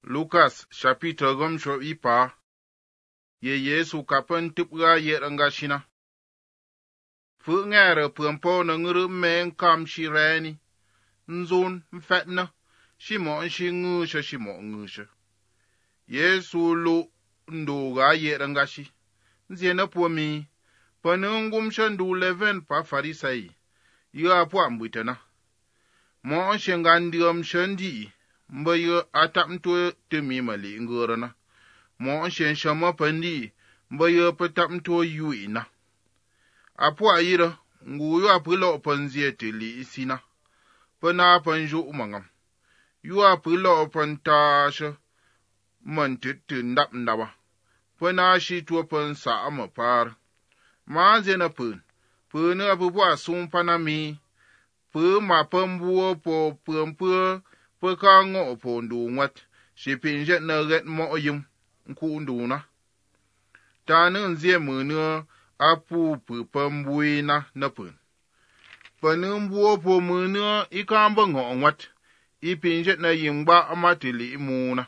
Lukas chapitre gomsho ipa ye Yesu kapen tipga yeranga shina. Fu ngere pumpo na nguru men kam shireni. Nzun mfetna shimo shingusha shimo ngusha. Yesu lu ndoga yeranga shi. Nziena pomi panungum shandu leven pa farisai. Ya po ambutana. Mo shengandium shandi. Mbayo atapmto temi mali ngorana. Mo shen shama pandi mbayo patapmto yuina. Apo ayira nguyo apilo panzie tili isina. Pana panjo umangam. Yu apilo pantasha mantit ndap ndawa. Pana shi tuwa pansa amapar. Maazena pun. Pun apupo asum panami. Pun mapambuo po pumpu. Peka ngo po ndu ngwat, shipinjet na ret mo yum, nku ndu na. Tane nzie mene apu pupambui na pun. Panumbuo po mene ikamba ngo ngwat, ipinjet na yimba amatili imuna.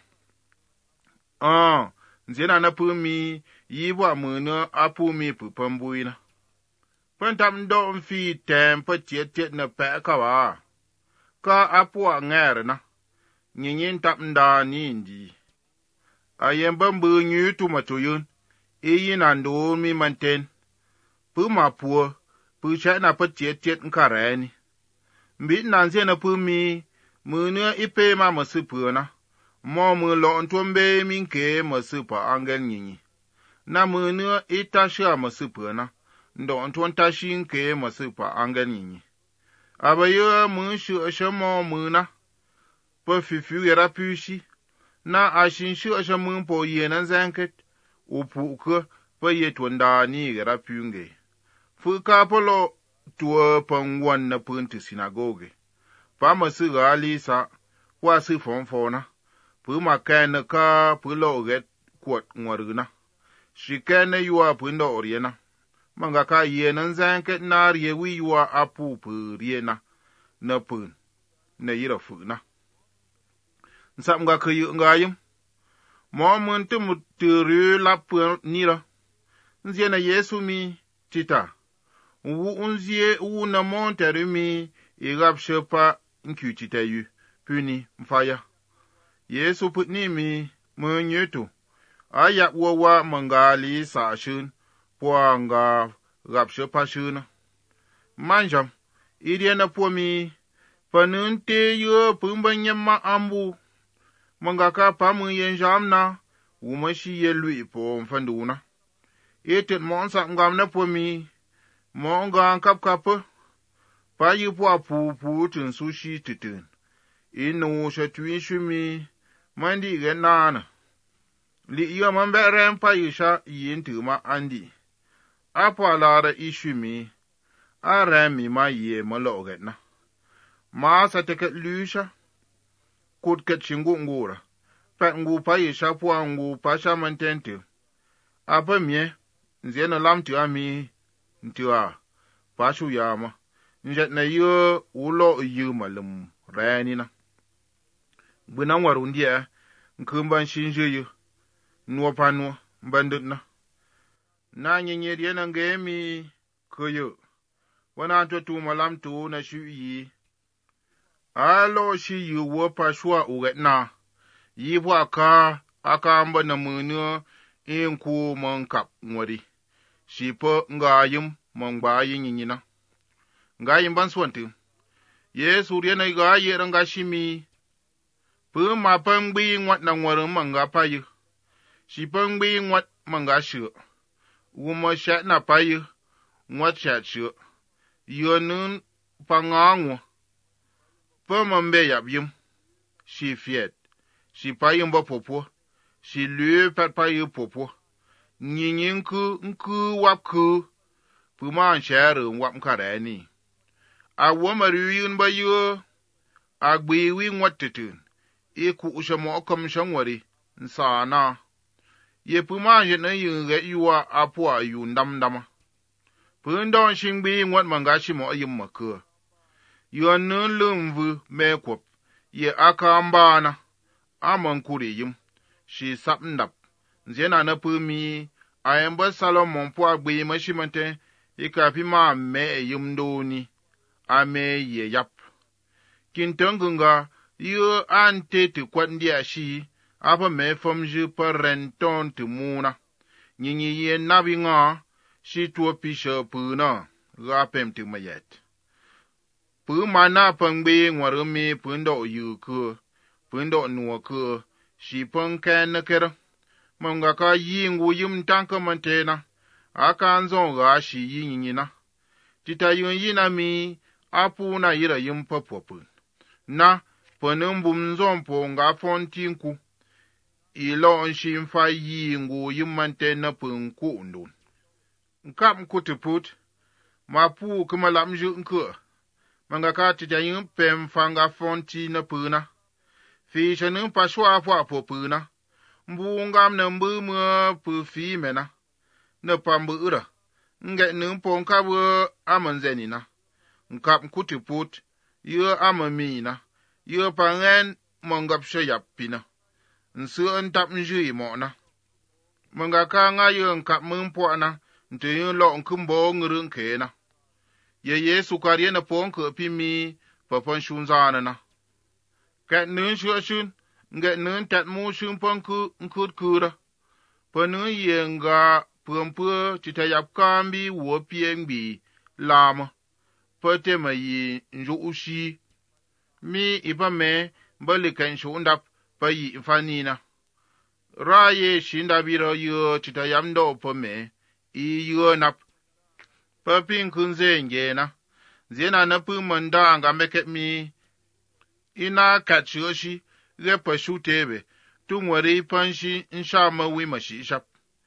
Nzie na pumi, yibwa mene apu mi pupambui na. Pantam do mfi tempa tiet na peka wa. Ka apua ngere na, nyinyin tap nda ni indi. Ayemba mbu nyu tumato yun, yin ando mi manten. Pu mapua, pu chay na pa tiet nkareni. Mbit nanze na pu mi, munu ipe ma masipu na. Mo mu lo ntombe minke masipa angel nyinyi. Na munu itasha masipu na, ndo ntontashi nke masipa angel nyinyi. Abayo mushu ashamo muna. Pa fifu yara pushi. Na ashinshu ashamun po yenan zanket. Upuka pa yetwanda ni yara punge. Fuka polo tuwa pangwan na punti sinagoge. Pa masu galisa. Wasi fonfona. Pu makana ka pulo get kwat ngwaruna. Shikana yuwa pundo oriena. Manga ka yenan zanket na riyewi yuwa apu pu riena. Na pun. Na yira funa. Nsap nga kayu nga yum. Mo muntu muturu lapu nira. Nzie na Yesu mi tita. Nzie na monteru mi igap shepa nkyu tita yu. Puni mfaya. Yesu putni mi mnyutu. Ayak wawa mangali sa shun. Pwa nga gap shepa shuna. Manjam. Idia na po mi. Panunte yu pumbanyama ambu. Mangaka pamu yenjam na. Umashi ye lui po mfanduna. Etet monsa ngam na po mi. Monga kap kapa. Pa yu po apu tun sushi titun. Inu shatui shumi. Mandi genana. Li yu mambere mpa yusha yintu ma andi. Apa lara ishumi. Arami ma ye maloget na. Ma sa teket lusha. Kut ket shingu ngura. Pet ngu pa yisha pua ngu pa sha mantente. Apa mye. Nziena lam tu ami. Ntua. Pa shu yama. Njet na yu ulo yu malum. Rani na. Buna waru ndia. Nkumban shinju yu. Nwa pa nwa. Mbandut na. Na nyenye diena ngemi. Kuyo. Wana tu malam tu na shu yi. Alo shi yu wapa shua uget na. Yibwa aka amba na munu inku mankap mwari. Shipo nga yum mangba yinyina. Nga yimban swantu. Yesu riena iga yeranga shimi. Pu mapangbi ngwat na ngwarum manga payu. Shipangbi ngwat manga shu. Uma shat na payu. Ngwat shat shu. Yonun pangangu. Pamambe yap yum. Shi fiet. Shi payum ba popo. Shi lue pat payu popo. Nku wap ku. Puman shere wap mkareni. Awamaru yun ba yu. Agbiwi ngwatitun. Iku ushamo okam shangwari. Nsana. Ye puman jena yun get yuwa apua yun dama. Pundon shingbi ngwat mangashi mo ayum makur. Yon nun lumvu mekwop. Ye aka ambana. amon kuri yim, shi sap ndap, zena na pu mi, ayamba Salomon po agbi mashimante, ikapi ma me yim do ni, ame ye yap. Kintongunga, yu ante tu kwandi ashi, apa me fomju per renton tu muna. Nyinyi ye nabi nga, shi tuwa pisha puna, rapem tu mayet. Pu mana pangbe ngwarumi pundo yu ku, pundo nuwa ku, shi pangken na kera. Mga ka yi ngu yim tanka mantena, aka anzon ga shi yi nyina. Tita yun yina mi, apu na yira yim papopu. Na, penumbum zompo nga fontinku. Ilo nshi mfa yi ngu yim mantena penku undun. Nkap nkutiput, mapu kumalamju nku. Mga ka tita yun pem fanga fonti na puna. Fisha numpa shwa po puna. Mbungam na mbumwa pu fi mena. Na pambu ura. Nge numpo nkabu amanzeni na. Nkap nkutiput. Yu amami na. Yu pangen mongap shayap pina. Nsu ntap njui mo na. Mga ka nga yu nkap mungpo na. Ntu yu lo nkumbo ngurung ke na. Ye Yesu karye na pongke pimi papan shunzana na. Kat nun shun. Nge nun tat mu shun pongku nkut kura. Panun ye nga pumpu titayap kambi wo piengbi lama. Pate ma yi njo ushi. Mi ipa me balikan shundap pa yi infanina. Ra ye shindabira yu titayamdo pa me. I yu nap. Papin kunze ngena. Zena napu manda anga meket mi. Ina katshoshi. Repa shutebe. Tungwari panshi insha mawi mashishap.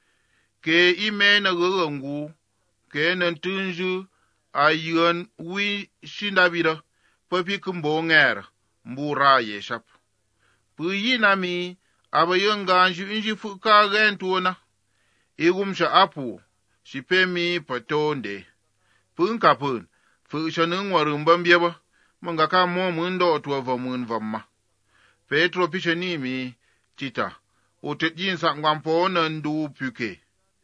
Ke ime na gugungu. Ke nantunju. Ayun wi shindabira. Papi kumbo ngera. Mbura yeshap. Puyi nami. Abayunga anju inji fuka rentuona. Igumsha apu. Shipemi patonde. Pun kapun. Fusha nungwarumbambiaba. Mangaka mo mundo tuwa vamun vama. Petro pisha nimi. Tita. Utet jinsa ngwampo nandu puke.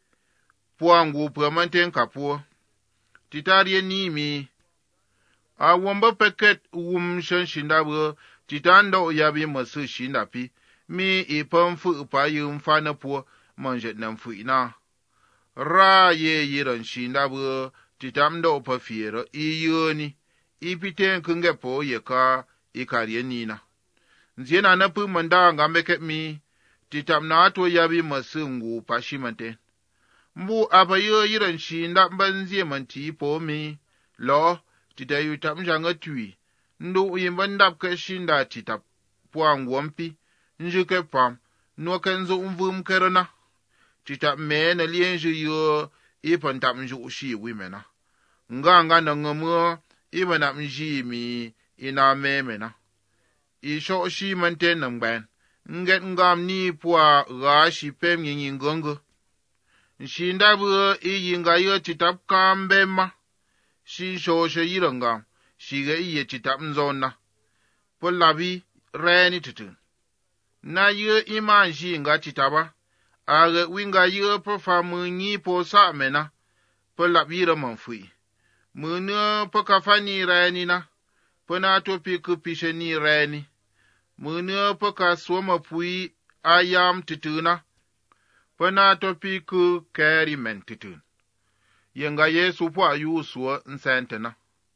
Puangu pramanten kapua. Titarie nimi. Awamba peket shan shindabu. Titando yabi masu shindapi. Mi ipamfu upayum fana pua. Manjet namfu ina. Ra ye yiran shindabu. Titamdo pafira. Iyoni. Ipiten kungepo yeka. Ikarie nina. Nziena napu manda ngambeket mi. Titamna ato yabi masungu pashimante. Mbu apayo yiran shinda mbanzie manti po mi. Lo. Titayu tamjanga tui. Ndo uyimbandap ke shinda titap. Puangu wampi. Njuke pam. Nwakenzo umvum kerana. Titap me na lienju yo. Ipan tap nju ushi wimena. Nga na ngamua. Ipan tap nji mi. Ina memena. Isho shi manten nangban. Nget ngam ni pua gashi pem yin ngongo. Nshindabu iyinga yo titap kambema. Shi shoshe yirangam. Shiga iye titap nzona. Pulabi reni tutun. Na yo iman shi nga titaba. Aga winga yo pofa munyi po sa mena. Pulabi ramanfui. Munu pokafani reni na. Puna topi kupishe ni reni. Munu poka swama pui ayam tutuna. Puna topi ku keri men tutun. Yenga Yesu po ayu suwa nsentena.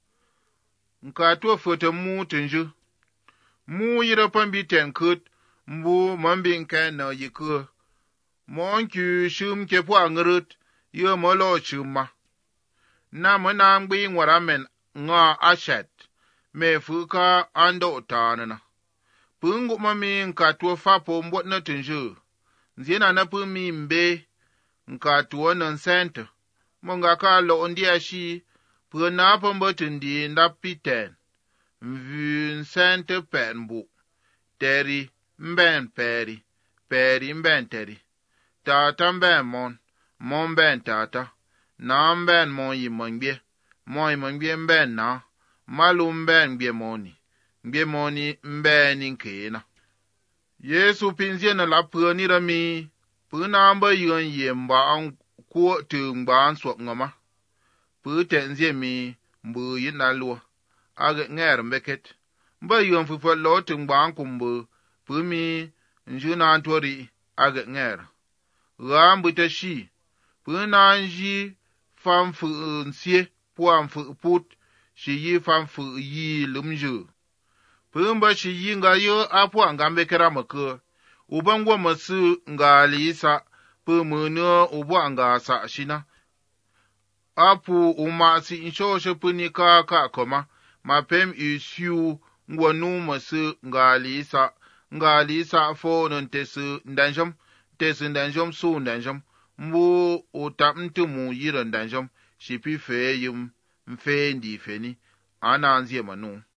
Nka to fote mu tunju. Mu yira pambi tenkut. Mbu mambi nke na yiku. Monku shum ke po angrut. Yo molo shumma. Na mwana ngbi ngwaramen nga ashet. Me fuka ando utanana. Pungu mami nka tuwa fapo mbot na tunju. Nziena na pumi mbe. Nka tuwa nansente. Monga ka lo ondia shi. Puna pambotundi ndapiten. Mvu nsente penbu. Teri mben peri. Peri mben teri. Tata mben mon. Mon mben tata. Na mben mon yimongbie. Mon yimongbie mben na. Malu mben mbie moni. Mbie moni mben nkena. Yesu pinzie na la pưa ni ra mi, pứ na ba yön yem ba an kuo tường ba an suok ngoma. Pứ tẹn zie mi, mbư yin na lua, age ngэр mbeket. Ba yön fu fa lo tường ba an kumbu, pứ mi, nju na an tuori, age ngэр. Gã mbư ta shi, pứ na an ji pham phụ nsie, puam phụ put, shi yi pham phụ yi lum ju. Pứ mba shi yi nga yo apu an gambe kera mke, ubangwa masu nga lisa, pứ mune ubu an ga sa shina. Apu umasi inshoshe pứ ni ka koma, ma pem isyu ngwanu masu nga lisa fo nun tesu ndanjom su ndanjom, mbu utap ntumu yiran ndanjom, shipi fe yum, mfe ndi fe ni, ana anzie manu.